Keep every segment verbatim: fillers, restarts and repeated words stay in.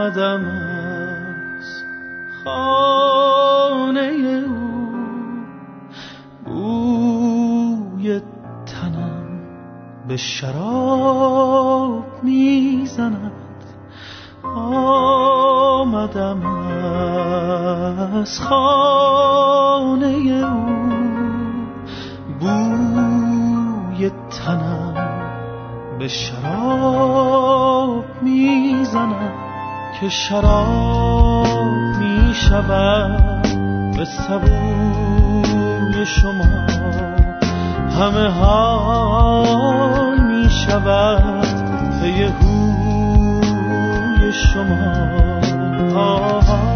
آمدم از خانه او، بوی تنم به شراب میزند. آمدم از خانه او، بوی تنم به شراب میزند که شراب میشود به سبوی شما، همه حال میشود پی هوی شما. آه آه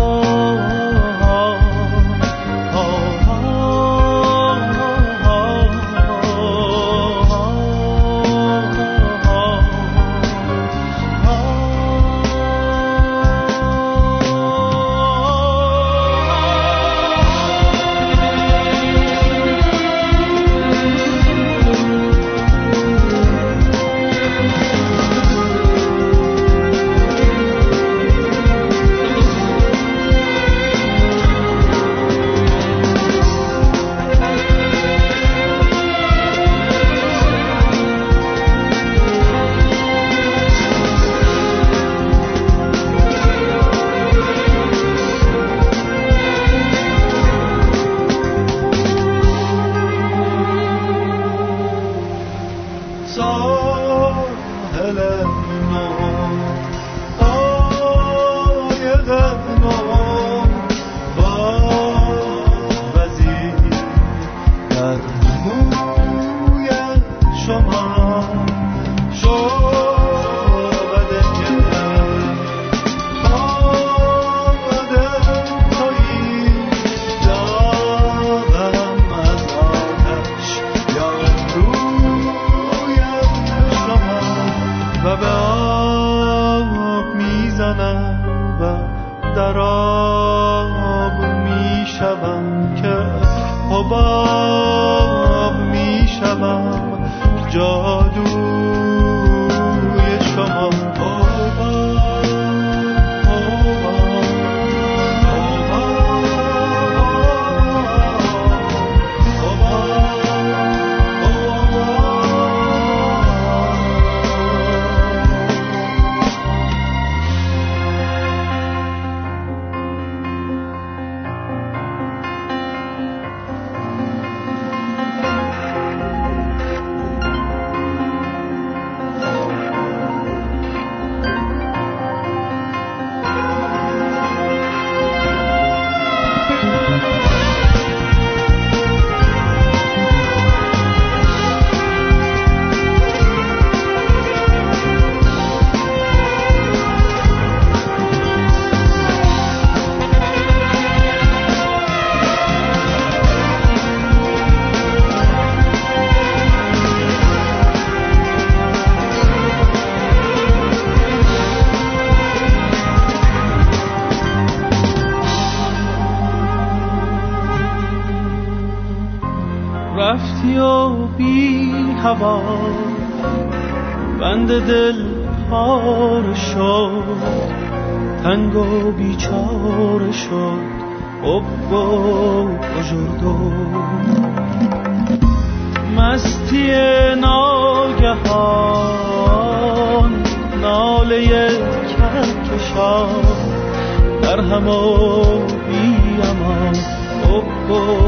رفتی و بی هوا بند دل پاره شد، تنگ و بیچاره شد حب و بزرگو. مستی ناگهان ناله کهکشان در هم و بی امان حب و